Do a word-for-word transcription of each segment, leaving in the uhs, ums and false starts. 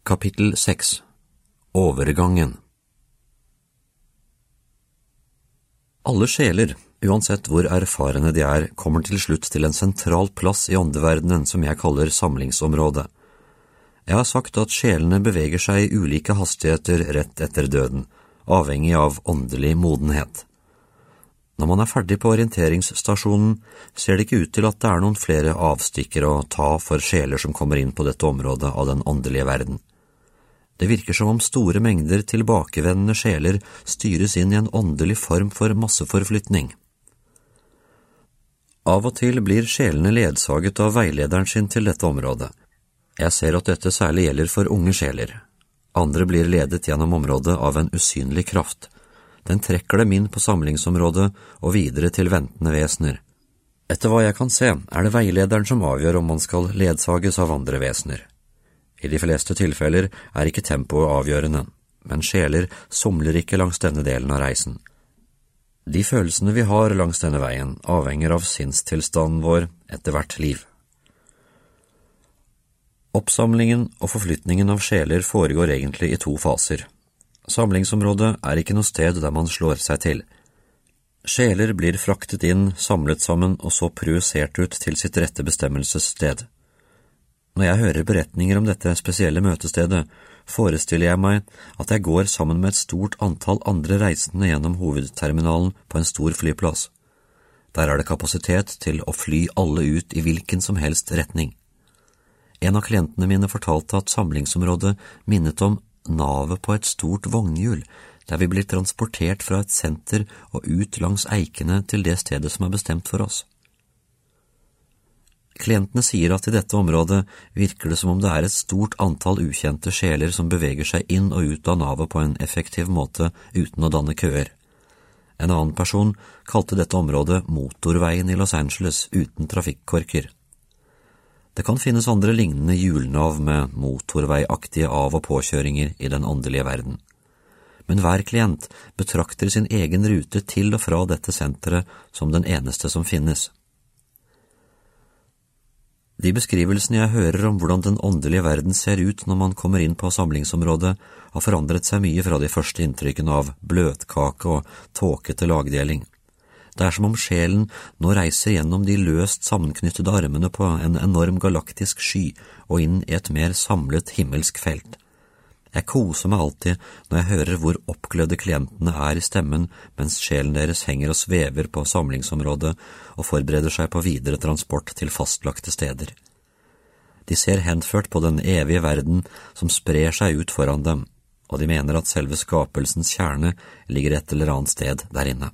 Kapittel seks. Overgangen. Alle sjeler, uansett hvor erfarne de er, kommer til slutt til en sentral plass i åndeverdenen som jeg kaller samlingsområdet. Jeg har sagt at sjelene beveger seg i ulike hastigheter rett etter døden, avhengig av åndelig modenhet. Når man er ferdig på orienteringsstasjonen, ser det ikke ut til at det er noen flere avstikker å ta for sjeler som kommer inn på dette området av den åndelige verden. Det virker som om store mengder tilbakevendende sjeler styres inn i en åndelig form for masseforflytning. Av og til blir sjelene ledsaget av veilederen sin til dette området. Jeg ser at dette særlig gjelder for unge sjeler. Andre blir ledet gjennom området av en usynlig kraft. Den trekker dem inn på samlingsområdet og videre til ventende vesener. Etter hva jeg kan se, er det veilederen som avgjør om man skal ledsages av andre vesener. I de fleste tilfeller er ikke tempoet avgjørende, men sjeler somler ikke langs denne delen av reisen. De følelsene vi har langs denne veien avhenger av sinnstilstanden vår etter hvert liv. Oppsamlingen og forflytningen av sjeler foregår egentlig i to faser. Samlingsområdet er ikke noe sted der man slår seg til. Sjeler blir fraktet inn, samlet sammen og så projisert ut til sitt rette bestemmelsessted. Når jeg hører beretninger om dette spesielle møtestedet, forestiller jeg meg at jeg går sammen med et stort antall andre reisende gjennom hovedterminalen på en stor flyplass. Der er det kapasitet til å fly alle ut i hvilken som helst retning. En av klientene mine fortalte at samlingsområdet minnet om navet på et stort vognhjul, der vi blir transportert fra et senter og ut langs eikene til det stedet som er bestemt for oss. Klientene sier at i dette området virker det som om det er et stort antall ukjente sjeler som beveger seg inn og ut av navet på en effektiv måte uten å danne køer. En annen person kalte dette området motorveien i Los Angeles uten trafikkorker. Det kan finnes andre lignende hjulnav med motorveiaktige av- og påkjøringer i den åndelige verden. Men hver klient betrakter sin egen rute til og fra dette senteret som den eneste som finnes. De beskrivelsene jeg hører om hvordan den åndelige verden ser ut når man kommer inn på samlingsområdet, har forandret seg mye fra de første inntrykkene av bløtkake og tåkete lagdeling. Det er som om sjelen nå reiser gjennom de løst sammenknyttede armene på en enorm galaktisk sky og inn i et mer samlet himmelsk felt. Jeg koser meg alltid når jeg hører hvor oppglødde klientene er i stemmen mens sjelen deres henger og svever på samlingsområdet og forbereder seg på videre transport til fastlagte steder. De ser henført på den evige verden som sprer seg ut foran dem, og de mener at selve skapelsens kjerne ligger et eller annet sted der inne.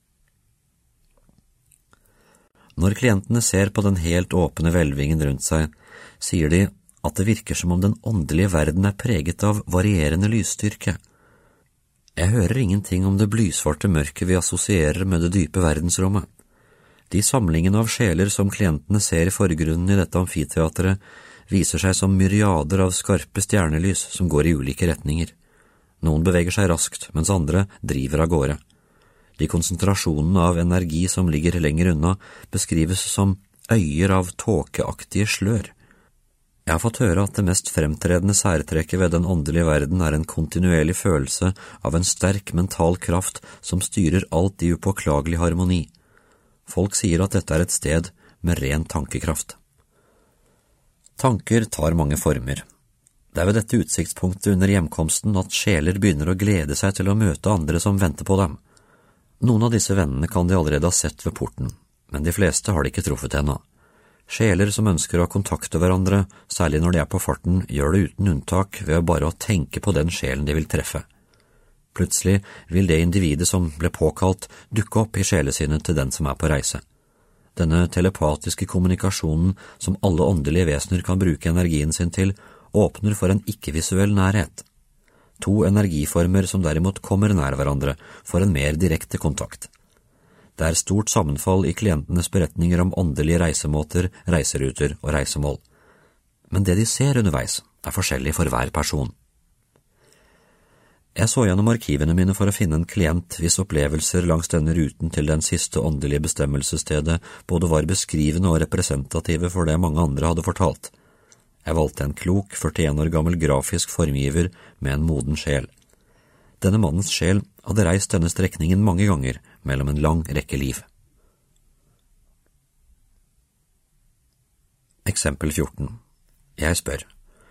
Når klientene ser på den helt åpne hvelvingen rundt seg, sier de at det virker som om den åndelige verden er preget av varierende lysstyrke. Jeg hører ingenting om det blysvarte mørket vi assosierer med det dype verdensrommet. De samlingene av sjeler som klientene ser i forgrunnen i dette amfiteatret viser seg som myriader av skarpe stjernelys som går i ulike retninger. Noen beveger seg raskt, mens andre driver av gårde. De konsentrasjonene av energi som ligger lenger unna beskrives som øyer av tåkeaktige slør. Jeg har fått høre at det mest fremtredende særtrekket ved den åndelige verden er en kontinuerlig følelse av en sterk mental kraft som styrer alt i upåklagelig harmoni. Folk sier at dette er et sted med ren tankekraft. Tanker tar mange former. Det er ved dette utsiktspunktet under hjemkomsten at sjeler begynner å glede seg til å møte andre som venter på dem. Noen av disse vennene kan de allerede ha sett ved porten, men de fleste har de ikke truffet ennå. Sjeler som ønsker å kontakte hverandre, særlig når de er på farten, gjør det uten unntak ved å bare å tenke på den sjelen de vil treffe. Plutselig vil det individet som ble påkalt dukke opp i sjelesinnet til den som er på reise. Denne telepatiske kommunikasjonen som alle åndelige vesener kan bruke energien sin til, åpner for en ikke-visuell nærhet. To energiformer som derimot kommer nær hverandre for en mer direkte kontakt. Det er stort sammenfall i klientenes beretninger om åndelige reisemåter, reiseruter og reisemål. Men det de ser underveis er forskjellig for hver person. Jeg så gjennom arkivene mine for å finne en klient hvis opplevelser langs denne ruten til den siste åndelige bestemmelsesstedet både var beskrivende og representative for det mange andre hadde fortalt. Jeg valgte en klok, førtien år gammel grafisk formgiver med en moden sjel. Denne mannens sjel hadde reist denne strekningen mange ganger mellom en lang rekke liv. Eksempel fjorten. Jeg spør.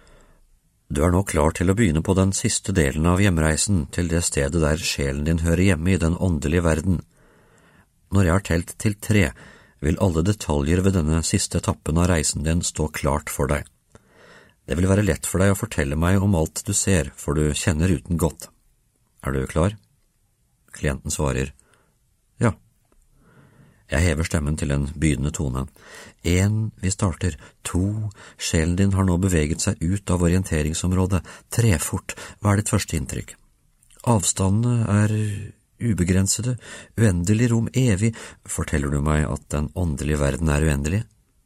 Du er nå klar til å begynne på den siste delen av hjemreisen til det stedet der sjelen din hører hjemme i den åndelige verden. Når jeg har telt til tre, vil alle detaljer ved denne siste etappen av reisen din stå klart for deg. Det vil være lett for deg å fortelle meg om alt du ser, for du kjenner ruten godt. Er du klar? Klienten svarer, ja. Jeg hever stemmen til en bydende tone. En, vi starter. To, sjelen din har nå beveget seg ut av orienteringsområdet. Tre, fort. Hva er ditt første inntrykk? Avstandene er ubegrensede, uendelig rom evig. Forteller du meg at den åndelige verden er uendelig?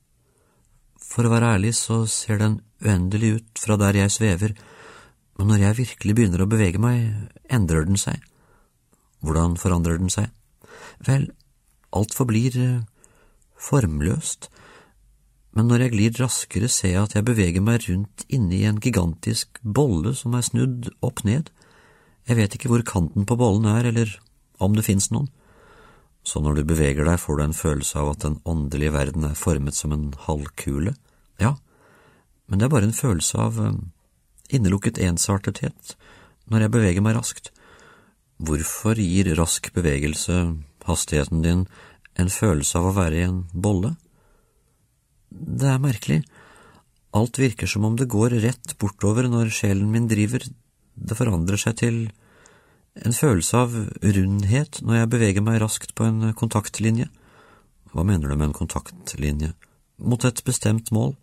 For å være ærlig så ser den uendelig ut fra der jeg svever, men når jeg virkelig begynner å bevege meg, endrer den seg. Hvordan forandrer den seg? Vel, alt forblir formløst, men når jeg glir raskere ser jeg at jeg beveger meg rundt inne i en gigantisk bolle som er snudd opp ned. Jeg vet ikke hvor kanten på bollen er, eller om det finnes noen. Så når du beveger deg får du en følelse av at den åndelige verden er formet som en halvkule. Ja, men det er bare en følelse av innelukket ensartethet når jeg beveger meg raskt. Hvorfor gir rask bevegelse hastigheten din en følelse av å være i en bolle? Det er merkelig. Alt virker som om det går rett bortover når sjelen min driver. Det forandrer seg til en følelse av rundhet når jeg beveger meg raskt på en kontaktlinje. Hva mener du med en kontaktlinje? Mot et bestemt mål.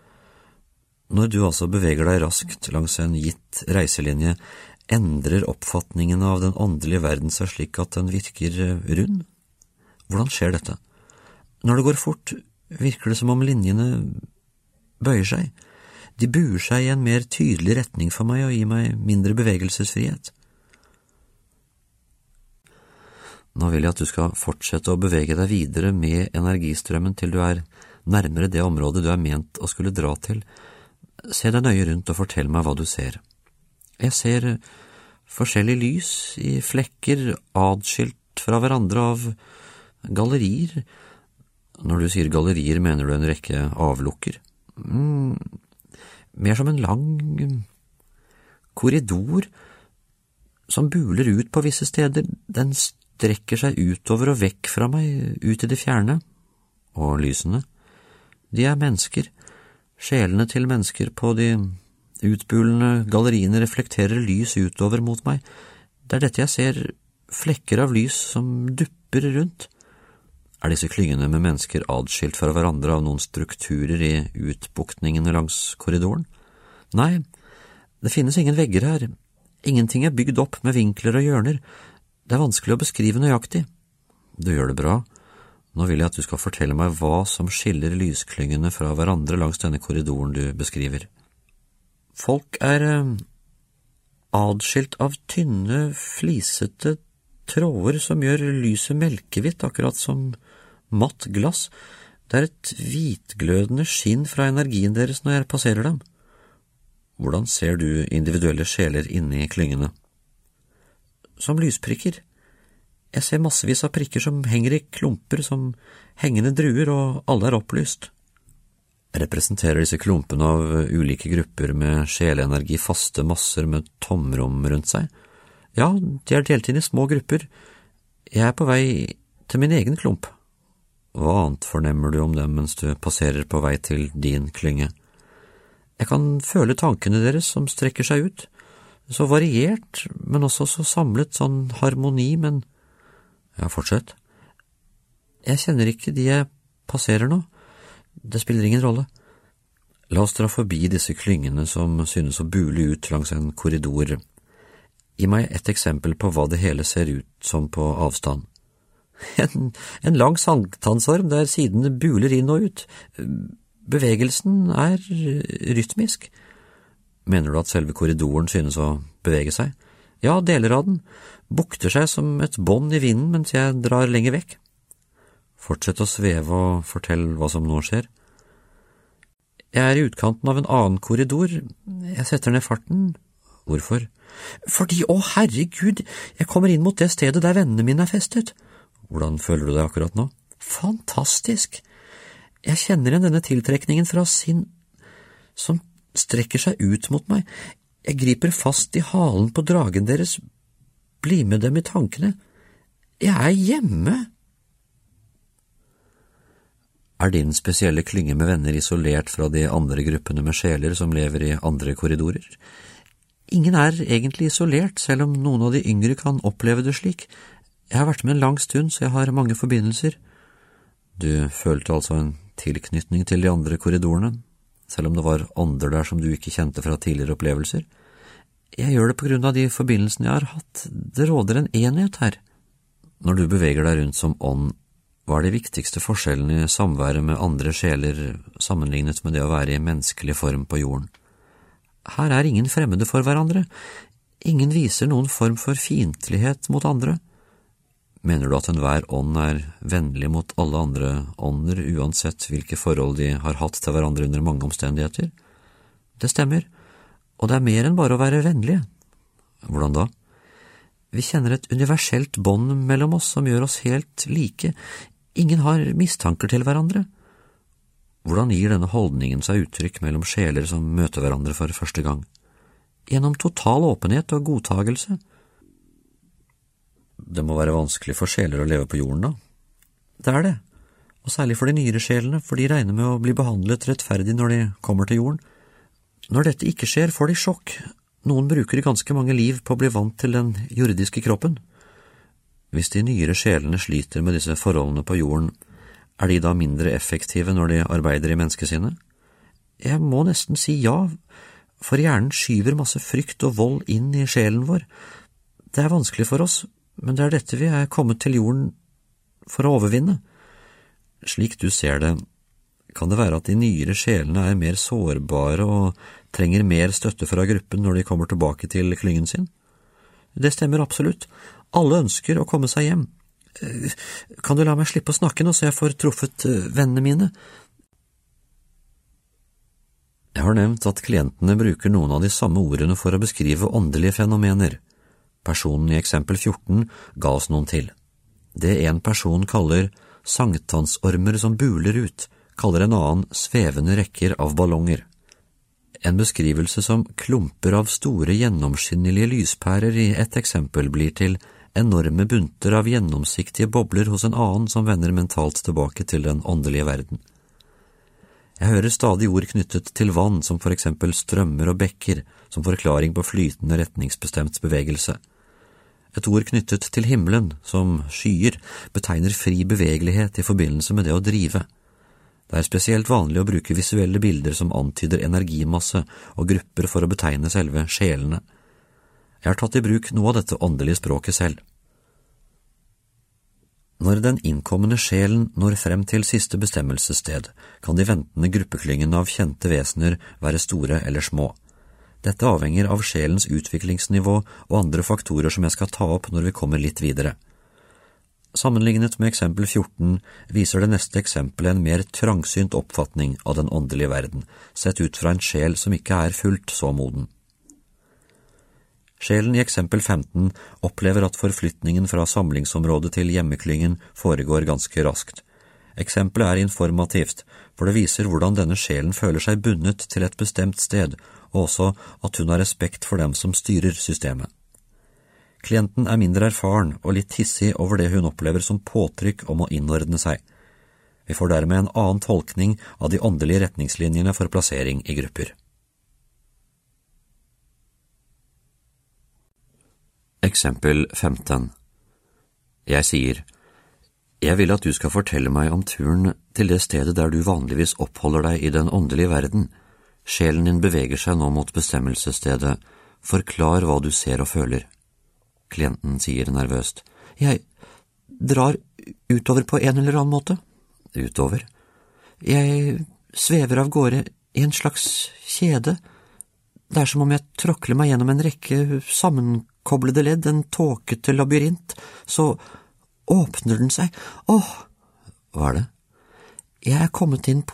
Når du altså beveger deg raskt langs en gitt reiselinje, endrer oppfatningen av den åndelige verden seg slik at den virker rund? Hvordan skjer dette? Når det går fort, virker det som om linjene bøyer seg. De buer seg i en mer tydelig retning for meg og gir meg mindre bevegelsesfrihet. Nå vil jeg at du skal fortsette å bevege deg videre med energistrømmen til du er nærmere det området du er ment å skulle dra til. Se deg nøye rundt og fortell meg hva du ser. Jeg ser forskjellige lys i flekker adskilt fra hverandre av gallerier. Når du sier gallerier, mener du en rekke avlukker? Mm, mer som en lang korridor som buler ut på visse steder. Den strekker seg utover og vekk fra meg, ut i det fjerne. Og lysene, de er mennesker. Sjelene til mennesker på de utbulende galleriene reflekterer lys utover mot meg. Det er dette jeg ser, flekker av lys som dupper rundt. Er disse klyngene med mennesker adskilt fra hverandre av noen strukturer i utbuktningene langs korridoren? Nei, det finnes ingen vegger her. Ingenting er bygd opp med vinkler og hjørner. Det er vanskelig å beskrive nøyaktig. Du gjør det bra. Nå vil jeg at du skal fortelle meg hva som skiller lysklyngene fra hverandre langs denne korridoren du beskriver. Folk er eh, adskilt av tynne, flisete tråder som gjør lyset melkehvitt, akkurat som matt glass. Det er et hvitglødende skinn fra energien deres når jeg passerer dem. Hvordan ser du individuelle sjeler inne i klyngene? Som lysprikker. Jeg ser massevis av prikker som henger i klumper som hengende druer, og alle er opplyst. Representerer disse klumpene av ulike grupper med sjelenergi faste masser med tomrom rundt seg? Ja, de er delt inn i små grupper. Jeg er på vei til min egen klump. Hva annet fornemmer du om dem mens du passerer på vei til din klynge? Jeg kan føle tankene deres som strekker seg ut. Så variert, men også så samlet, sånn harmoni, men… Ja, fortsett. Jeg kjenner ikke de jeg passerer nå. Det spiller ingen rolle. La oss dra forbi disse klyngene som synes å bule ut langs en korridor. Gi meg et eksempel på hva det hele ser ut som på avstand. En, en lang sankthansorm der sidene buler inn og ut. Bevegelsen er rytmisk. Mener du at selve korridoren synes å bevege seg? Ja, deler av den bukter seg som et bånd i vinden mens jeg drar lenger vekk. Fortsett å sveve og fortell hva som nå skjer. Jeg er i utkanten av en annen korridor. Jeg setter ned farten. Hvorfor? Fordi, å herregud, jeg kommer inn mot det stedet der vennene mine er festet. Hvordan føler du deg akkurat nå? Fantastisk! Jeg kjenner igjen denne tiltrekningen fra sinn som strekker seg ut mot meg. Jeg griper fast i halen på dragen deres, blir med dem i tankene. Jeg er hjemme! Er din spesielle klynge med venner isolert fra de andre gruppene med sjeler som lever i andre korridorer? Ingen er egentlig isolert, selv om noen av de yngre kan oppleve det slik. Jeg har vært med en lang stund, så jeg har mange forbindelser. Du følte altså en tilknytning til de andre korridorene, selv om det var ånder der som du ikke kjente fra tidligere opplevelser? Jeg gjør det på grunn av de forbindelsene jeg har hatt. Det råder en enhet her. Når du beveger deg rundt som ånd, hva er de viktigste forskjellene i samværet med andre sjeler sammenlignet med det å være i menneskelig form på jorden? Her er ingen fremmede for hverandre. Ingen viser noen form for fiendtlighet mot andre. Mener du at enhver ånd er vennlig mot alle andre ånder, uansett hvilke forhold de har hatt til hverandre under mange omstendigheter? Det stemmer, og det er mer enn bare å være vennlige. Hvordan da? Vi kjenner et universelt bånd mellom oss som gjør oss helt like. Ingen har mistanker til hverandre. Hvordan gir denne holdningen seg uttrykk mellom sjeler som møter hverandre for første gang? Gjennom total åpenhet og godtagelse. Det må være vanskelig for sjeler å leve på jorden da. Det er det, og særlig for de nyere sjelene, for de regner med å bli behandlet rettferdig når de kommer til jorden. Når dette ikke skjer, får de sjokk. Noen bruker ganske mange liv på å bli vant til den jordiske kroppen. Hvis de nyere sjelene sliter med disse forholdene på jorden, er de da mindre effektive når de arbeider i menneskesinnet? Jeg må nesten si ja, for hjernen skyver masse frykt og vold inn i sjelen vår. Det er vanskelig for oss, men det er dette vi er kommet til jorden for å overvinne. Slik du ser det, kan det være at de nyere sjelene er mer sårbare og trenger mer støtte fra gruppen når de kommer tilbake til klyngen sin? Det stemmer absolutt. Alle ønsker å komme seg hjem. Kan du la meg slippe å snakke nå, så jeg får truffet vennene mine? Jeg har nevnt at klientene bruker noen av de samme ordene for å beskrive åndelige fenomener. Personen i eksempel fjorten ga oss noen til. Det en person kaller sankthansormer som buler ut, kaller en annen svevende rekker av ballonger. En beskrivelse som klumper av store gjennomskinnelige lyspærer i et eksempel blir til enorme bunter av gjennomsiktige bobler hos en annen som vender mentalt tilbake til den åndelige verden. Jeg hører stadig ord knyttet til vann, som for eksempel strømmer og bekker, som forklaring på flytende retningsbestemt bevegelse. Et ord knyttet til himmelen, som skyer, betegner fri bevegelighet i forbindelse med det å drive. Det er spesielt vanlig å bruke visuelle bilder som antyder energimasse og grupper for å betegne selve sjelene. Jeg har tatt i bruk noe av dette åndelige språket selv. Når den innkommende sjelen når frem til siste bestemmelsessted, kan de ventende gruppeklyngene av kjente vesener være store eller små. Dette avhenger av sjelens utviklingsnivå og andre faktorer som jeg skal ta opp når vi kommer litt videre. Sammenlignet med eksempel fjorten viser det neste eksempelet en mer trangsynt oppfatning av den åndelige verden, sett ut fra en sjel som ikke er fullt så moden. Sjelen i eksempel femten opplever at forflytningen fra samlingsområdet til hjemmeklyngen foregår ganske raskt. Eksempelet er informativt, for det viser hvordan denne sjelen føler seg bundet til et bestemt sted, og også at hun har respekt for dem som styrer systemet. Klienten er mindre erfaren og litt hissig over det hun opplever som påtrykk om å innordne seg. Vi får dermed en annen tolkning av de åndelige retningslinjene for plassering i grupper. Eksempel femten. Jeg sier, jeg vil at du skal fortelle meg om turen til det stedet der du vanligvis oppholder deg i den åndelige verden. Sjelen din beveger seg nå mot bestemmelsesstedet. Forklar hva du ser og føler. Klienten sier nervøst, jeg drar utover på en eller annen måte. Utover? Jeg svever av gårde i en slags kjede. Det er som om jeg tråkler meg gjennom en rekke sammenkoblede ledd, en tåkete labyrint, så åpner den seg. Åh, hva er det? Jeg er kommet inn på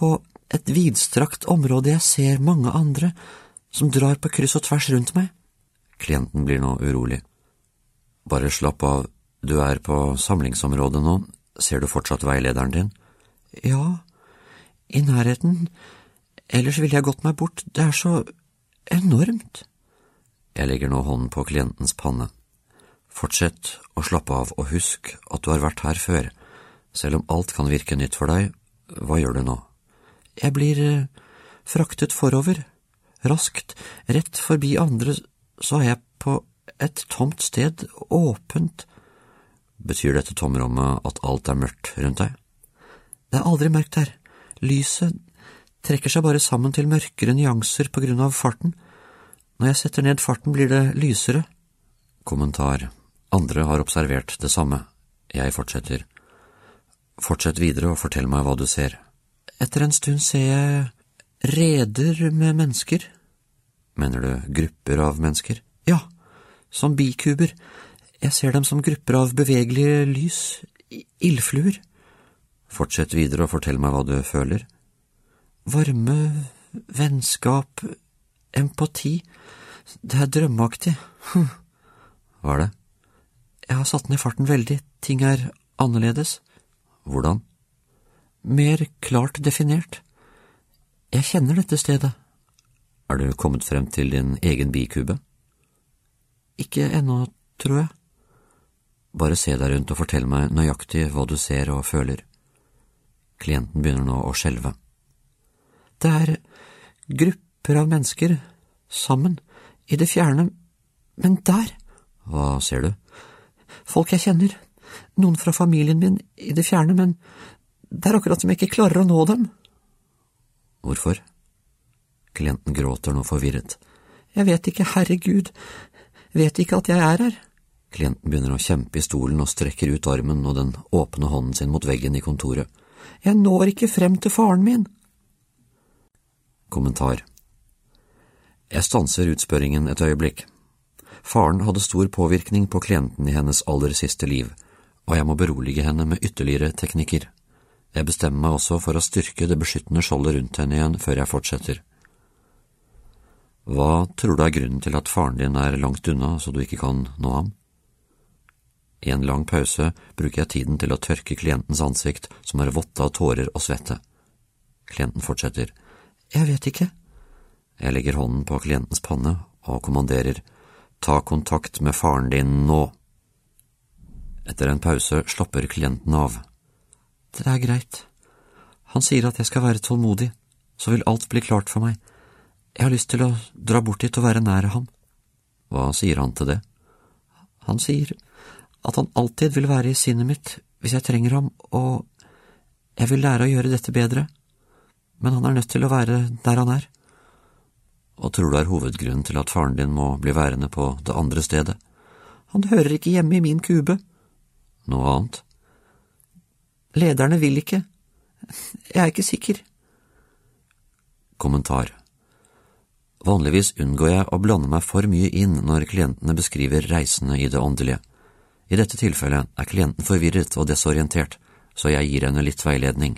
et vidstrakt område, jeg ser mange andre som drar på kryss og tvers rundt meg. Klienten blir nå urolig. Bare slapp av, du er på samlingsområdet nå, ser du fortsatt veilederen din? Ja, i nærheten, ellers ville jeg gått meg bort, det er så enormt. Jeg legger nå hånden på klientens panne. Fortsett å slappe av og husk at du har vært her før. Selv om alt kan virke nytt for deg, hva gjør du nå? Jeg blir eh, fraktet forover. Raskt, rett forbi andre, så er jeg på et tomt sted, åpent. Betyr dette tomrommet at alt er mørkt rundt deg? Det er aldri mørkt her. Lyset trekker seg bare sammen til mørkere nyanser på grunn av farten. Når jeg setter ned farten blir det lysere. Kommentar. Andre har observert det samme. Jeg fortsetter. Fortsett videre og fortell meg hva du ser. Etter en stund ser jeg reder med mennesker. Mener du grupper av mennesker? Ja, som bikuber. Jeg ser dem som grupper av bevegelige lys, ildfluer. Fortsett videre og fortell meg hva du føler. Varme, vennskap, empati. Det er drømmeaktig. Hm. Hva er det? Jeg har satt ned farten veldig. Ting er annerledes. Hvordan? Mer klart definert. Jeg kjenner dette stedet. Er du kommet frem til din egen bikube? Ikke ennå, tror jeg. Bare se deg rundt og fortell meg nøyaktig hva du ser og føler. Klienten begynner nå å skjelve. Det er grupper av mennesker, sammen, i det fjerne, men der. Hva ser du? Folk jeg kjenner, noen fra familien min i det fjerne, men det er akkurat som jeg ikke klarer å nå dem. Hvorfor? Klienten gråter nå forvirret. Jeg vet ikke, herregud, vet ikke at jeg er her. Klienten begynner å kjempe i stolen og strekker ut armen og den åpne hånden sin mot veggen i kontoret. Jeg når ikke frem til faren min. Kommentar. Jeg stanser utspørringen et øyeblikk. Faren hadde stor påvirkning på klienten i hennes aller siste liv, og jeg må berolige henne med ytterligere teknikker. Jeg bestemmer meg også for å styrke det beskyttende skjoldet rundt henne igjen før jeg fortsetter. Hva tror du er grunnen til at faren din er langt unna så du ikke kan nå ham? I en lang pause bruker jeg tiden til å tørke klientens ansikt som er vått av tårer og svette. Klienten fortsetter. Jeg vet ikke. Jeg legger hånden på klientens panne og kommanderer. Ta kontakt med faren din nå. Etter en pause slapper klienten av. Det er greit. Han sier at jeg skal være tålmodig, så vil alt bli klart for meg. Jeg har lyst til å dra bort dit og være nære ham. Hva sier han til det? Han sier at han alltid vil være i sinnet mitt hvis jeg trenger ham, og jeg vil lære å gjøre dette bedre, men han er nødt til å være der han er. Og tror du er hovedgrunnen til at faren din må bli værende på det andre stedet? Han hører ikke hjemme i min kube. Noe annet? Lederne vil ikke. Jeg er ikke sikker. Kommentar. Vanligvis unngår jeg å blande meg for mye inn når klientene beskriver reisene i det åndelige. I dette tilfellet er klienten forvirret og desorientert, så jeg gir henne litt veiledning.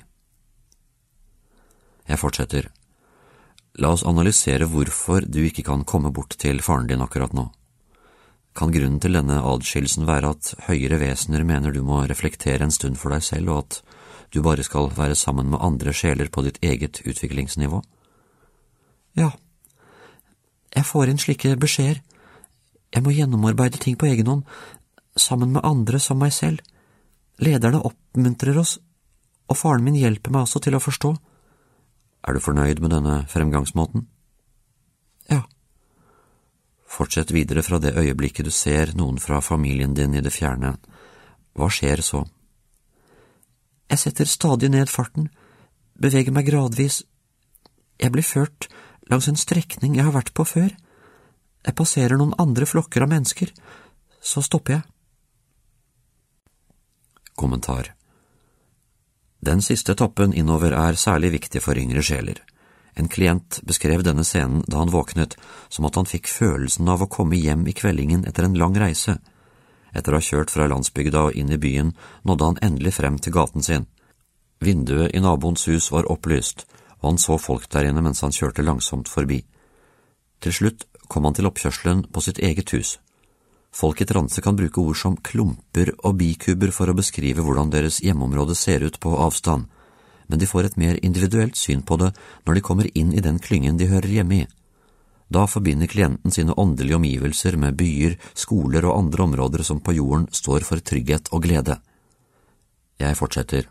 Jeg fortsetter. La oss analysere hvorfor du ikke kan komme bort til faren din akkurat nå. Kan grunnen til denne adskillelsen være at høyere vesener mener du må reflektere en stund for deg selv, og at du bare skal være sammen med andre sjeler på ditt eget utviklingsnivå? Ja, jeg får inn slike beskjeder. Jeg må gjennomarbeide ting på egen hånd, sammen med andre som meg selv. Lederne oppmuntrer oss, og faren min hjelper meg også til å forstå. Er du fornøyd med denne fremgangsmåten? Ja. Fortsett videre fra det øyeblikket du ser noen fra familien din i det fjerne. Hva skjer så? Jeg setter stadig ned farten, beveger meg gradvis. Jeg blir ført langs en strekning jeg har vært på før. Jeg passerer noen andre flokker av mennesker, så stopper jeg. Kommentar. Den siste toppen innover er særlig viktig for yngre sjeler. En klient beskrev denne scenen da han våknet, som at han fikk følelsen av å komme hjem i kveldingen etter en lang reise. Etter å ha kjørt fra landsbygda og inn i byen, nådde han endelig frem til gaten sin. Vinduet i naboens hus var opplyst, og han så folk der inne mens han kjørte langsomt forbi. Til slutt kom han til oppkjørselen på sitt eget hus. Folk i transe kan bruke ord som klumper og bikuber for å beskrive hvordan deres hjemmeområde ser ut på avstand, men de får et mer individuelt syn på det når de kommer inn i den klyngen de hører hjemme i. Da forbinder klienten sine åndelige omgivelser med byer, skoler og andre områder som på jorden står for trygghet og glede. Jeg fortsetter.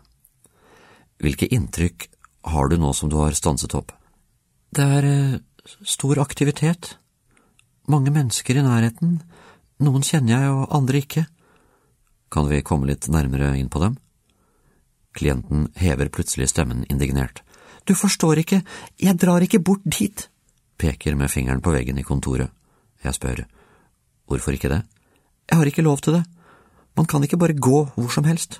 Hvilke inntrykk har du nå som du har stanset opp? Det er eh, stor aktivitet. Mange mennesker i nærheten. Noen kjenner jeg og andre ikke. Kan vi komme litt nærmere inn på dem? Klienten hever plutselig stemmen indignert. Du forstår ikke, jeg drar ikke bort dit. Peker med fingeren på veggen i kontoret. Jeg spør, hvorfor ikke det? Jeg har ikke lov til det. Man kan ikke bare gå hvor som helst.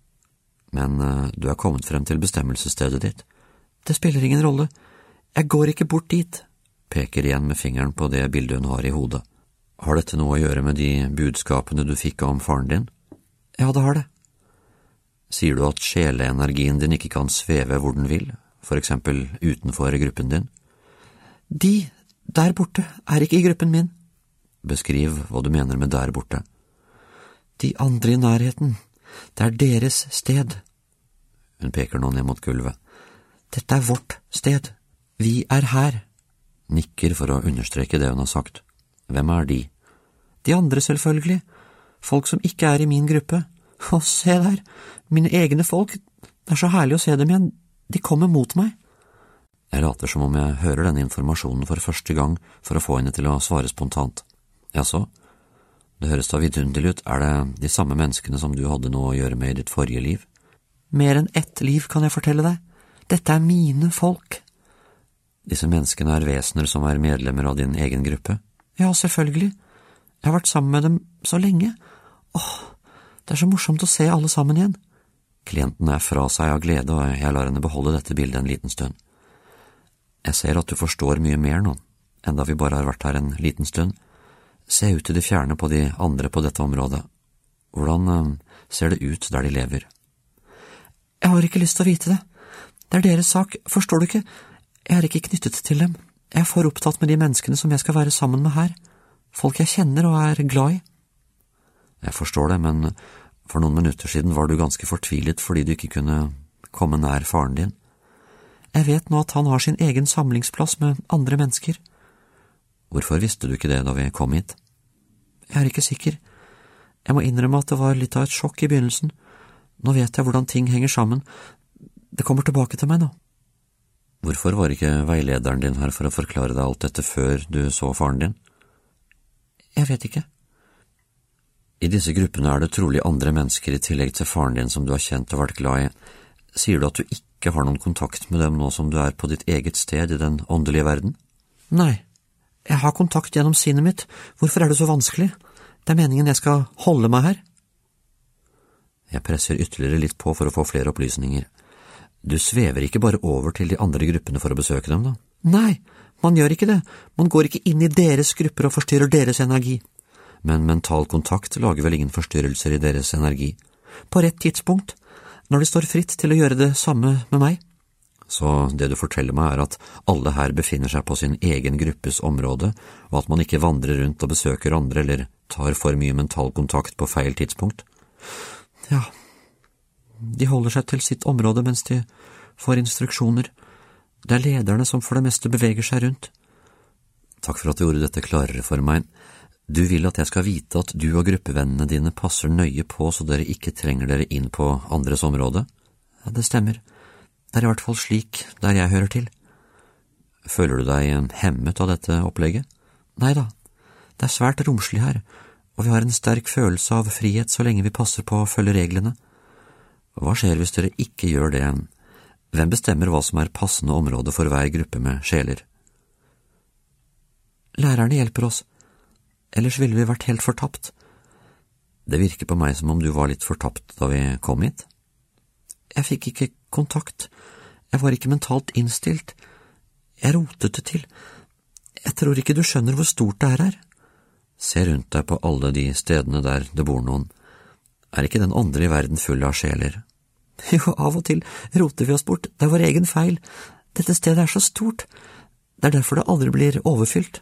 Men uh, du er kommet frem til bestemmelsesstedet ditt. Det spiller ingen rolle. Jeg går ikke bort dit. Peker igjen med fingeren på det bildet hun har i hodet. Har dette noe å gjøre med de budskapene du fikk om faren din? Ja, det har det. Sier du at sjeleenergien din ikke kan sveve hvor den vil, for eksempel utenfor gruppen din? De der borte er ikke i gruppen min. Beskriv hva du mener med der borte. De andre i nærheten. Det er deres sted. Hun peker nå ned mot gulvet. Dette er vårt sted. Vi er her. Nikker for å understreke det hun har sagt. Hvem er de? De andre selvfølgelig. Folk som ikke er i min gruppe. Å, se der. Mine egne folk. Det er så herlig å se dem igjen. De kommer mot meg. Jeg later som om jeg hører denne informasjonen for første gang for å få henne til å svare spontant. Jaså? Det høres da vidunderlig ut. Er det de samme menneskene som du hadde noe å gjøre med i ditt forrige liv? Mer enn ett liv, kan jeg fortelle deg. Dette er mine folk. Disse menneskene er vesener som er medlemmer av din egen gruppe? Ja, selvfølgelig. Jeg har vært sammen med dem så lenge. Åh, det er så morsomt å se alle sammen igjen. Klienten er fra seg av glede, og jeg lar henne beholde dette bildet en liten stund. Jeg ser at du forstår mye mer nå, enda vi bare har vært her en liten stund. Se ut til de fjerne på de andre på dette området. Hvordan uh, ser det ut der de lever? Jeg har ikke lyst til å vite det. Det er deres sak, forstår du ikke? Jeg er ikke knyttet til dem. Jeg er for opptatt med de menneskene som jeg skal være sammen med her. Folk jeg kjenner og er glad i. Jeg forstår det, men for noen minutter siden var du ganske fortvilet fordi du ikke kunne komme nær faren din. Jeg vet nå at han har sin egen samlingsplass med andre mennesker. Hvorfor visste du ikke det da vi kom hit? Jeg er ikke sikker. Jeg må innrømme at det var litt av et sjokk i begynnelsen. Nå vet jeg hvordan ting henger sammen. Det kommer tilbake til meg nå. Hvorfor var ikke veilederen din her for å forklare deg alt dette før du så faren din? Jeg vet ikke. I disse gruppene er det trolig andre mennesker i tillegg til faren din som du har kjent og vært glad i. Sier du at du ikke har noen kontakt med dem nå som du er på ditt eget sted i den åndelige verden? Nei, jeg har kontakt gjennom sinnet mitt. Hvorfor er det så vanskelig? Det er meningen jeg skal holde meg her. Jeg presser ytterligere litt på for å få flere opplysninger. Du svever ikke bare over til de andre gruppene for å besøke dem, da? Nei, man gjør ikke det. Man går ikke inn i deres grupper og forstyrrer deres energi. Men mental kontakt lager vel ingen forstyrrelser i deres energi? På rett tidspunkt, når de står fritt til å gjøre det samme med meg. Så det du forteller meg er at alle her befinner seg på sin egen gruppes område, og at man ikke vandrer rundt og besøker andre eller tar for mye mental kontakt på feil tidspunkt? Ja, de holder seg til sitt område mens de får instruksjoner. Det er lederne som for det meste beveger seg rundt. Takk for at du gjorde dette klarere for meg. Du vil at jeg skal vite at du og gruppevennene dine passer nøye på så dere ikke trenger dere inn på andres område? Ja, det stemmer. Det er i hvert fall slik der jeg hører til. Føler du deg hemmet av dette opplegget? Neida, det er svært romslig her, og vi har en sterk følelse av frihet så lenge vi passer på å følge reglene. Hva skjer hvis dere ikke gjør det? Hvem bestemmer hva som er passende område for hver gruppe med sjeler? Lærerne hjelper oss. Ellers ville vi vært helt fortapt. Det virker på meg som om du var litt fortapt da vi kom hit. Jeg fikk ikke kontakt. Jeg var ikke mentalt innstilt. Jeg rotet det til. Jeg tror ikke du skjønner hvor stort det er her. Se rundt deg på alle de stedene der det bor noen. Er ikke den åndelige verden full av sjeler? Jo, av og til roter vi oss bort. Det er vår egen feil. Dette stedet er så stort. Det er derfor det aldri blir overfylt.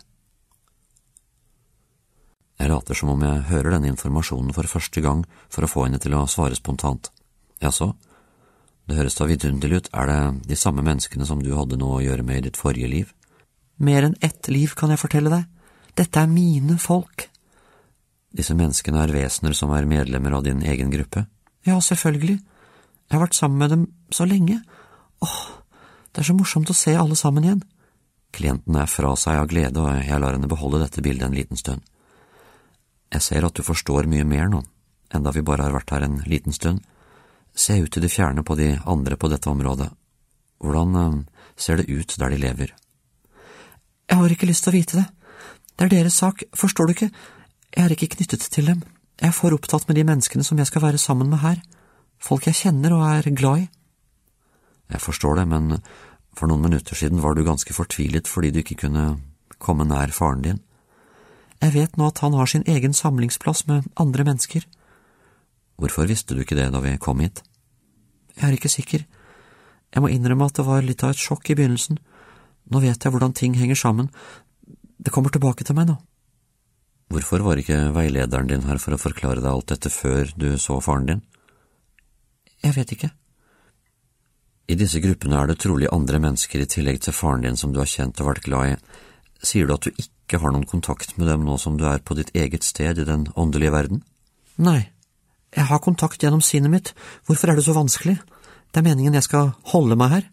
Jeg later som om jeg hører denne informasjonen for første gang for å få henne til å svare spontant. Jaså? Det høres da vidunderlig ut. Er det de samme menneskene som du hadde noe å gjøre med i ditt forrige liv? Mer enn ett liv, kan jeg fortelle deg. Dette er mine folk. Disse menneskene er vesener som er medlemmer av din egen gruppe? Ja, selvfølgelig. Jeg har vært sammen med dem så lenge. Åh, det er så morsomt å se alle sammen igjen. Klienten er fra seg av glede, og jeg lar henne beholde dette bildet en liten stund. Jeg ser at du forstår mye mer nå, enda vi bare har vært her en liten stund. Se ut til de fjerne på de andre på dette området. Hvordan uh, ser det ut der de lever? Jeg har ikke lyst til å vite det. Det er deres sak, forstår du ikke? Jeg er ikke knyttet til dem. Jeg er for opptatt med de menneskene som jeg skal være sammen med her. Folk jeg kjenner og er glad i. Jeg forstår det, men for noen minutter siden var du ganske fortvilet fordi du ikke kunne komme nær faren din. Jeg vet nå at han har sin egen samlingsplass med andre mennesker. Hvorfor visste du ikke det da vi kom hit? Jeg er ikke sikker. Jeg må innrømme at det var litt av et sjokk i begynnelsen. Nå vet jeg hvordan ting henger sammen. Det kommer tilbake til meg nå. Hvorfor var ikke veilederen din her for å forklare deg alt dette før du så faren din? Jeg vet ikke. I disse gruppene er det trolig andre mennesker i tillegg til faren din som du har kjent og vært glad i. Sier du at du ikke har noen kontakt med dem nå som du er på ditt eget sted i den åndelige verden? Nei, jeg har kontakt gjennom sinnet mitt. Hvorfor er det så vanskelig? Det er meningen jeg skal holde meg her.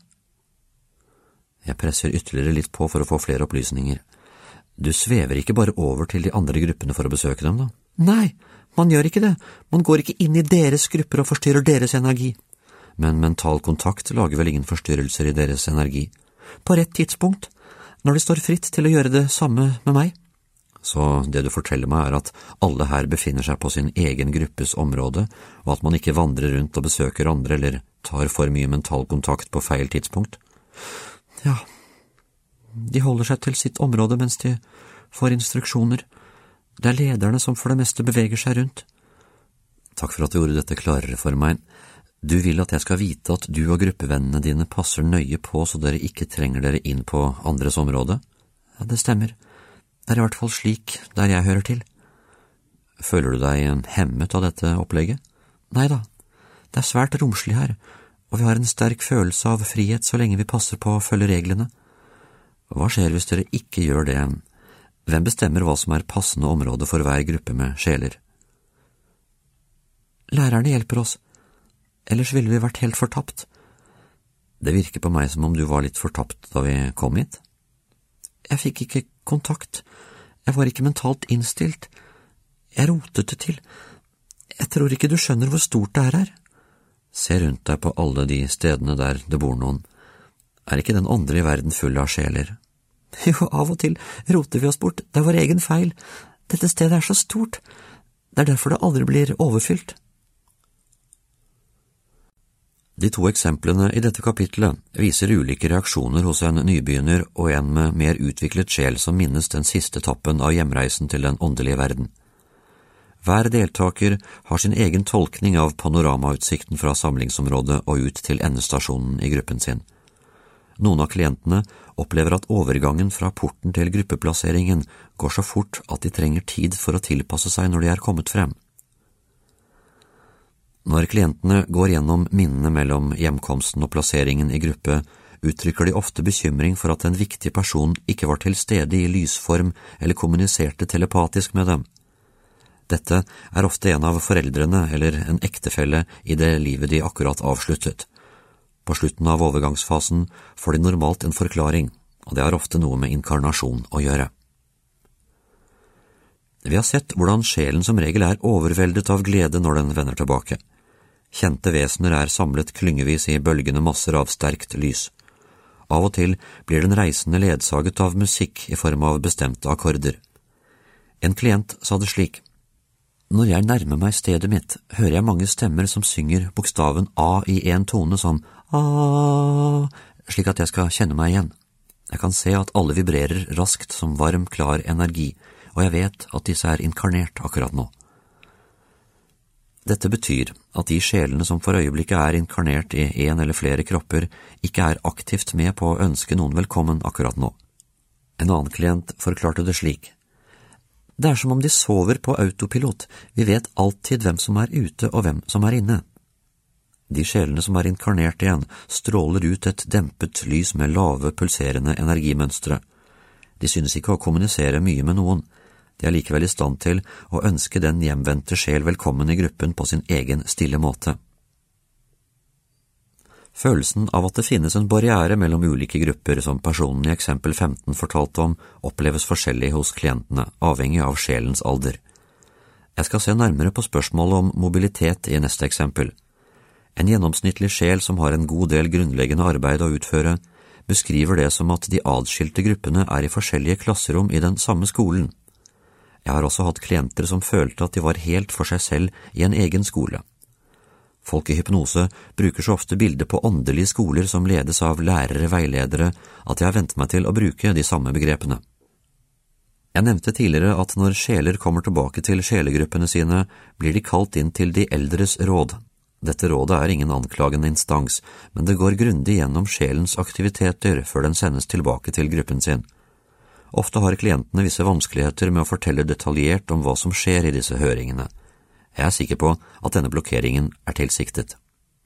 Jeg presser ytterligere litt på for å få flere opplysninger. Du svever ikke bare over til de andre gruppene for å besøke dem, da? Nei, man gjør ikke det. Man går ikke inn i deres grupper og forstyrrer deres energi. Men mental kontakt lager vel ingen forstyrrelser i deres energi? På rett tidspunkt, når de står fritt til å gjøre det samme med meg. Så det du forteller meg er at alle her befinner seg på sin egen gruppes område, og at man ikke vandrer rundt og besøker andre eller tar for mye mental kontakt på feil tidspunkt? Ja, de holder seg til sitt område mens de får instruksjoner. Det er lederne som for det meste beveger seg rundt. Takk for at du gjorde dette klarere for meg. Du vil at jeg skal vite at du og gruppevennene dine passer nøye på så dere ikke trenger dere inn på andres område? Ja, det stemmer. Det er i hvert fall slik der jeg hører til. Føler du deg hemmet av dette opplegget? Neida, det er svært romslig her, og vi har en sterk følelse av frihet så lenge vi passer på å følge reglene. Hva skjer hvis dere ikke gjør det? Hvem bestemmer hva som er passende område for hver gruppe med sjeler? Lærerne hjelper oss. Ellers ville vi vært helt fortapt. Det virker på meg som om du var litt fortapt da vi kom hit. Jeg fikk ikke kontakt. Jeg var ikke mentalt innstilt. Jeg rotet det til. Jeg tror ikke du skjønner hvor stort det er her. Se rundt deg på alle de stedene der det bor noen. Er ikke den åndelige verden full av sjeler? Jo, av og til roter vi oss bort. Det er vår egen feil. Dette stedet er så stort. Det er derfor det aldri blir overfylt. De to eksemplene i dette kapitlet viser ulike reaksjoner hos en nybegynner og en med mer utviklet sjel som minnes den siste etappen av hjemreisen til den åndelige verden. Hver deltaker har sin egen tolkning av panoramautsikten fra samlingsområdet og ut til endestasjonen i gruppen sin. Noen av klientene opplever at overgangen fra porten til gruppeplasseringen går så fort at de trenger tid for å tilpasse seg når de er kommet frem. Når klientene går gjennom minnene mellom hjemkomsten og plasseringen i gruppe, uttrykker de ofte bekymring for at en viktig person ikke var til stede i lysform eller kommuniserte telepatisk med dem. Dette er ofte en av foreldrene eller en ektefelle i det livet de akkurat avsluttet. På slutten av overgangsfasen får de normalt en forklaring, og det har ofte noe med inkarnasjon å gjøre. Vi har sett hvordan sjelen som regel er overveldet av glede når den vender tilbake. Kjente vesener er samlet klyngevis i bølgende masser av sterkt lys. Av og til blir den reisende ledsaget av musikk i form av bestemte akkorder. En klient sa det slik: Når jeg nærmer meg stedet mitt, hører jeg mange stemmer som synger bokstaven A i en tone som A, slik at jeg skal kjenne meg igjen. Jeg kan se at alle vibrerer raskt som varm, klar energi, og jeg vet at disse er inkarnert akkurat nå. Dette betyr at de sjelene som for øyeblikket er inkarnert i en eller flere kropper, ikke er aktivt med på å ønske noen velkommen akkurat nå. En annen klient forklarte det slik: Det er som om de sover på autopilot, vi vet alltid hvem som er ute og hvem som er inne. De sjelene som er inkarnert igjen, stråler ut et dempet lys med lave, pulserende energimønstre. De synes ikke å kommunisere mye med noen. De er likevel i stand til å ønske den hjemvendte sjel velkommen i gruppen på sin egen stille måte. Følelsen av at det finnes en barriere mellom ulike grupper, som personen i eksempel femten fortalte om, oppleves forskjellig hos klientene, avhengig av sjelens alder. Jeg skal se nærmere på spørsmålet om mobilitet i neste eksempel. En gjennomsnittlig sjel som har en god del grunnleggende arbeid å utføre, beskriver det som at de adskilte gruppene er i forskjellige klasserom i den samme skolen. Jeg har også hatt klienter som følte at de var helt for seg selv i en egen skole. Folk i hypnose bruker så ofte bilder på åndelige skoler som ledes av lærere-veiledere at jeg har vent meg til å bruke de samme begrepene. Jeg nevnte tidligere at når sjeler kommer tilbake til sjelegruppene sine, blir de kalt inn til de eldres råd. Dette rådet er ingen anklagende instans, men det går grundig gjennom sjelens aktiviteter før den sendes tilbake til gruppen sin. Ofte har klientene visse vanskeligheter med å fortelle detaljert om hva som skjer i disse høringene. Jeg er sikker på at denne blokkeringen er tilsiktet.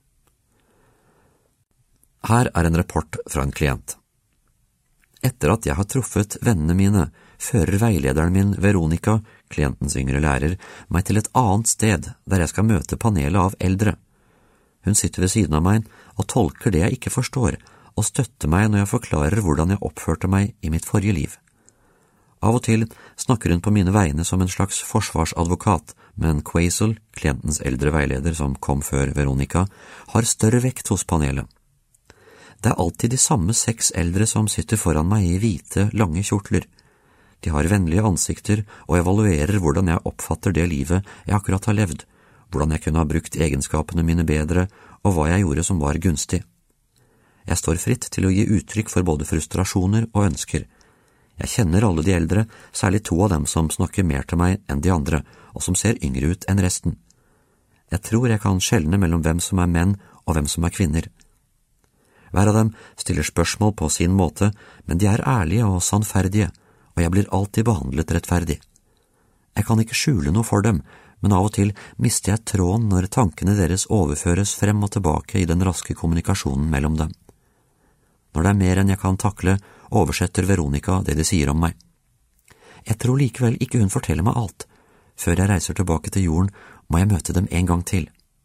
Her er en rapport fra en klient. Etter at jeg har truffet vennene mine, fører veilederen min, Veronica, klientens yngre lærer, meg til et annet sted der jeg skal møte panelet av eldre. Hun sitter ved siden av meg og tolker det jeg ikke forstår, og støtter meg når jeg forklarer hvordan jeg oppførte meg i mitt forrige liv. Av og til snakker hun på mine vegne som en slags forsvarsadvokat, men Quazel, klientens eldre veileder som kom før Veronica, har større vekt hos panelet. Det er alltid de samme seks eldre som sitter foran meg i hvite, lange kjortler. De har vennlige ansikter og evaluerer hvordan jeg oppfatter det livet jeg akkurat har levd, hvordan jeg kunne ha brukt egenskapene mine bedre, og hva jeg gjorde som var gunstig. Jeg står fritt til å gi uttrykk for både frustrasjoner og ønsker. Jeg kjenner alle de eldre, særlig to av dem som snakker mer til meg enn de andre, og som ser yngre ut enn resten. Jeg tror jeg kan skjelne mellom hvem som er menn og hvem som er kvinner. Hver av dem stiller spørsmål på sin måte, men de er ærlige og sannferdige, og jeg blir alltid behandlet rettferdig. Jeg kan ikke skjule noe for dem, men av og til mister jeg tråden når tankene deres overføres frem og tilbake i den raske kommunikasjonen mellom dem. Når det er mer enn jeg kan takle, oversetter Veronica det de sier om meg. Jeg tror likevel ikke hun forteller meg alt. Før jeg reiser tilbake til jorden, må jeg møte dem en gang til.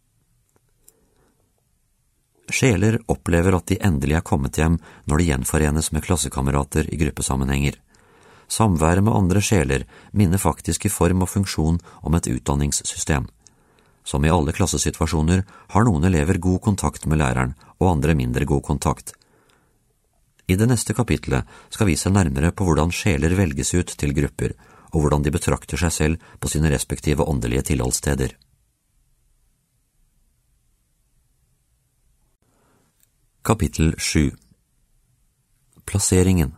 Sjeler opplever at de endelig er kommet hjem når de gjenforenes med klassekamerater i gruppesammenhenger. Samværet med andre sjeler minner faktisk i form og funksjon om et utdanningssystem. Som i alle klassesituasjoner har noen elever god kontakt med læreren, og andre mindre god kontakt. I det neste kapitlet skal vi se nærmere på hvordan sjeler velges ut til grupper, og hvordan de betrakter seg selv på sine respektive åndelige tilholdssteder. Kapittel sju. Plasseringen.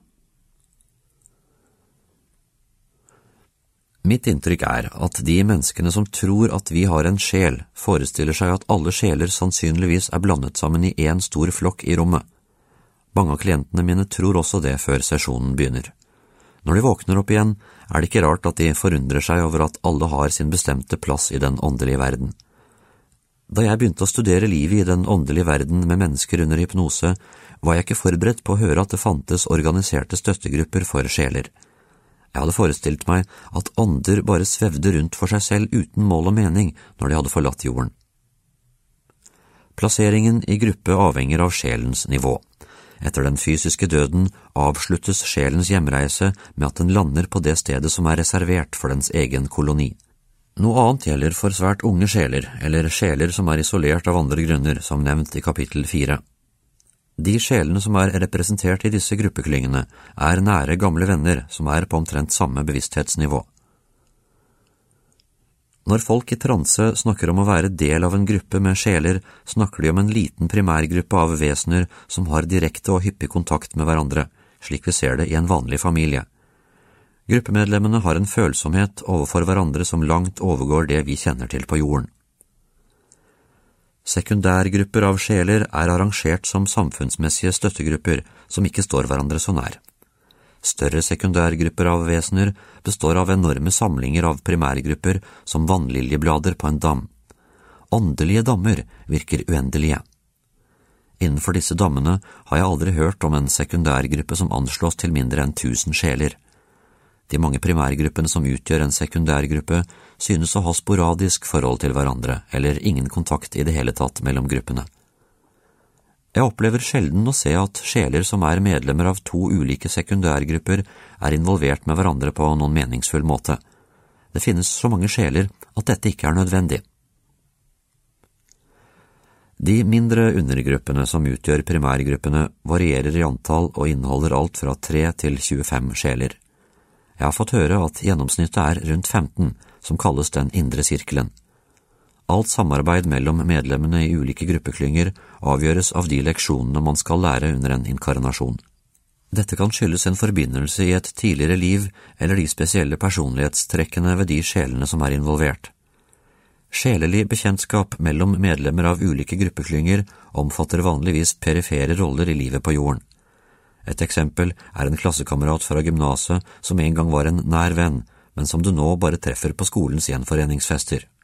Mitt inntrykk er at de menneskene som tror at vi har en sjel, forestiller seg at alle sjeler sannsynligvis er blandet sammen i en stor flokk i rommet. Mange av klientene mine tror også det før sesjonen begynner. Når de våkner opp igjen, er det ikke rart at de forundrer seg over at alle har sin bestemte plass i den åndelige verden. Da jeg begynte å studere livet i den åndelige verden med mennesker under hypnose, var jeg ikke forberedt på å høre at det fantes organiserte støttegrupper for sjeler. Jeg hadde forestilt meg at ånder bare svevde rundt for seg selv uten mål og mening når de hadde forlatt jorden. Plasseringen i gruppe avhenger av sjelens nivå. Etter den fysiske døden avsluttes sjelens hjemreise med at den lander på det stedet som er reservert for dens egen koloni. Noe annet gjelder for svært unge sjeler, eller sjeler som er isolert av andre grunner, som nevnt i kapittel fire. De sjelene som er representert i disse gruppeklyngene er nære gamle venner som er på omtrent samme bevissthetsnivå. Når folk i transe snakker om å være del av en gruppe med sjeler, snakker de om en liten primærgruppe av vesener som har direkte og hyppig kontakt med hverandre, slik vi ser det i en vanlig familie. Gruppemedlemmene har en følsomhet overfor hverandre som langt overgår det vi kjenner til på jorden. Sekundærgrupper av sjeler er arrangert som samfunnsmessige støttegrupper som ikke står hverandre så nær. Større sekundærgrupper av vesener består av enorme samlinger av primærgrupper som vannliljeblader på en dam. Åndelige dammer virker uendelige. Innenfor disse dammene har jeg aldri hørt om en sekundærgruppe som anslås til mindre enn tusen sjeler. De mange primærgruppene som utgjør en sekundærgruppe synes å ha sporadisk forhold til hverandre, eller ingen kontakt i det hele tatt mellom gruppene. Jeg opplever sjelden å se at sjeler som er medlemmer av to ulike sekundærgrupper er involvert med hverandre på noen meningsfull måte. Det finnes så mange sjeler at dette ikke er nødvendig. De mindre undergruppene som utgjør primærgruppene varierer i antall og inneholder alt fra tre til tjuefem sjeler. Jeg har fått høre at gjennomsnittet er rundt femten, som kalles den indre sirkelen. Alt samarbeid mellom medlemmene i ulike gruppeklynger avgjøres av de leksjonene man skal lære under en inkarnasjon. Dette kan skyldes en forbindelse i et tidligere liv eller de spesielle personlighetstrekkene ved de sjelene som er involvert. Sjelelig bekjentskap mellom medlemmer av ulike gruppeklynger omfatter vanligvis perifere roller i livet på jorden. Et eksempel er en klassekamerat fra gymnaset som en gang var en nær venn, men som du nå bare treffer på skolens gjenforeningsfester.